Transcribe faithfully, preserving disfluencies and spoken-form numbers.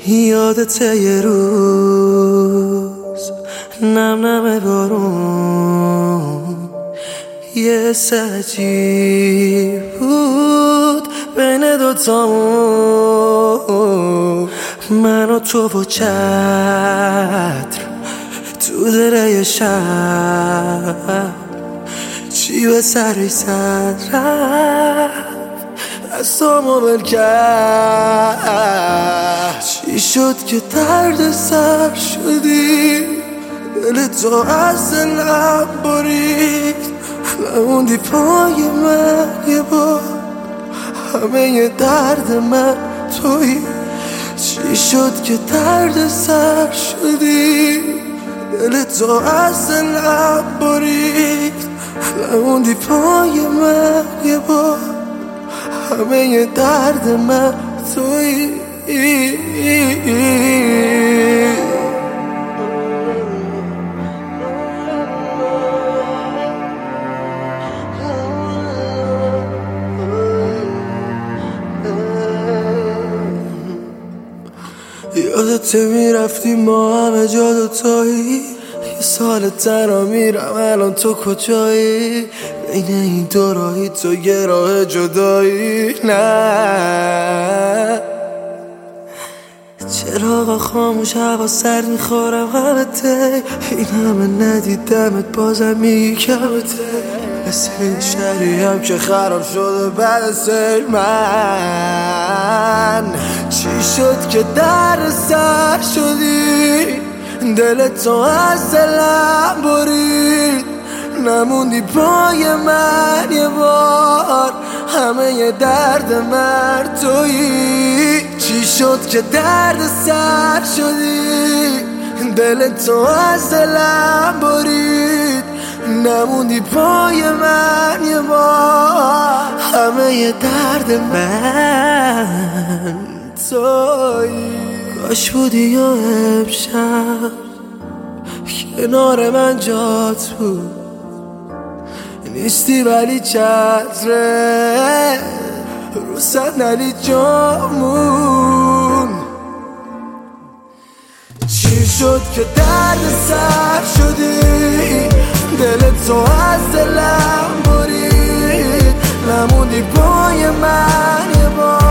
یادته یه روز نم نم بارون یه سجی بود بین دوتامون، من و تو و چتر تو دره شب، چی به سری سر رفت دستامو بل کرد. چی شد که درد سر شدی، دل تو از دلم برید، نموندی پای من یه بار، همه ی درد من تویی. چی شد که درد سر شدی، دل تو از دلم برید، نموندی پای من یه بار، همه ی درد من تویی. یادته میرفتی ما همه جا دوتایی، یه سال تنها میرم الان تو کجایی، بین این دو راهی تو یه راه جدایی. نه چراغا خاموش، هوا سرد، میخورم غلطه، این همه ندیدمت بازم میگی کمته، مثل این شهری هم که خراب شده بعد سیل. من چی شد که در سر شدی، دل تو از دلم برید، نموندی پای من یه بار، همه ی درد من تویی. چی شد که درد سر شدی، دل تو از دلم برید، نموندی پای من یه بار، همه ی درد من تویی. کاش بودی یا امشب کنار من جات بود، نیستی ولی چتره رو صندلی جامون. چی شد که درد سر شدی، دل تو از دلم برید، نموندی پای من یه بار،